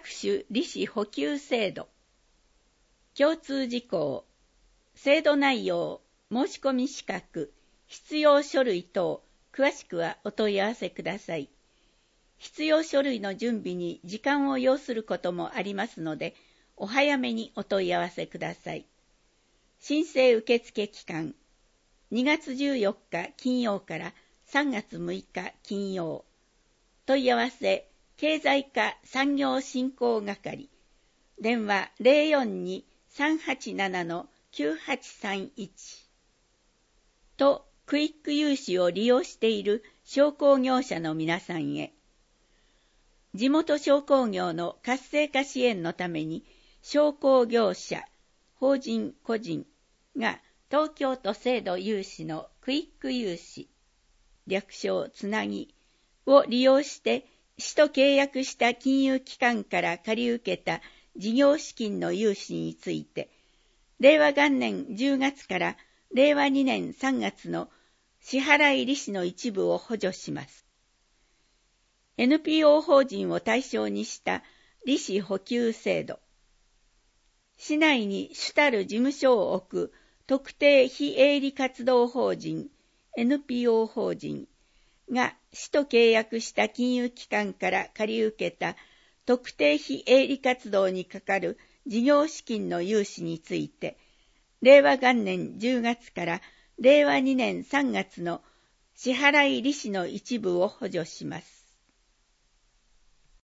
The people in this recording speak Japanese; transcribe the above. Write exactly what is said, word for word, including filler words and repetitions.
各種利子補給制度。共通事項、制度内容、申し込み資格、必要書類等、詳しくはお問い合わせください。必要書類の準備に時間を要することもありますので、お早めにお問い合わせください。申請受付期間、にがつじゅうよっか金曜からさんがつむいか金曜。問い合わせ、経済課産業振興係。電話 ゼロよんに さんはちなな きゅうはちさんいち。と、クイック融資を利用している商工業者の皆さんへ。地元商工業の活性化支援のために、商工業者、法人個人が東京都制度融資のクイック融資、略称つなぎを利用して市と契約した金融機関から借り受けた事業資金の融資について、令和元年じゅうがつから令和にねんさんがつの支払い利子の一部を補助します。エヌピーオー 法人を対象にした利子補給制度。市内に主たる事務所を置く特定非営利活動法人 エヌピーオー 法人が市と契約した金融機関から借り受けた特定非営利活動にかかる事業資金の融資について、令和元年じゅうがつから令和にねんさんがつの支払い利子の一部を補助します。